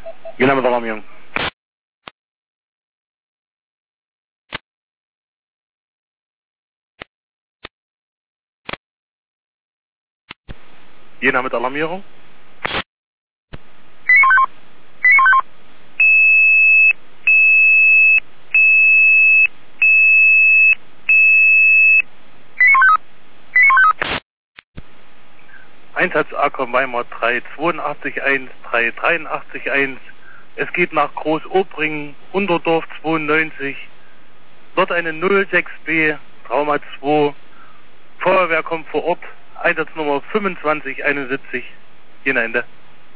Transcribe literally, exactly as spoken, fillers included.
Jena mit Alarmierung. Jena mit Alarmierung. Einsatz Acker Weimar drei acht zwei eins, drei drei acht eins. Es geht nach Groß-Obringen, Unterdorf zweiundneunzig. Dort eine null sechs B, Trauma zwei. Feuerwehr kommt vor Ort. Einsatznummer fünfundzwanzig einundsiebzig. Jena Ende.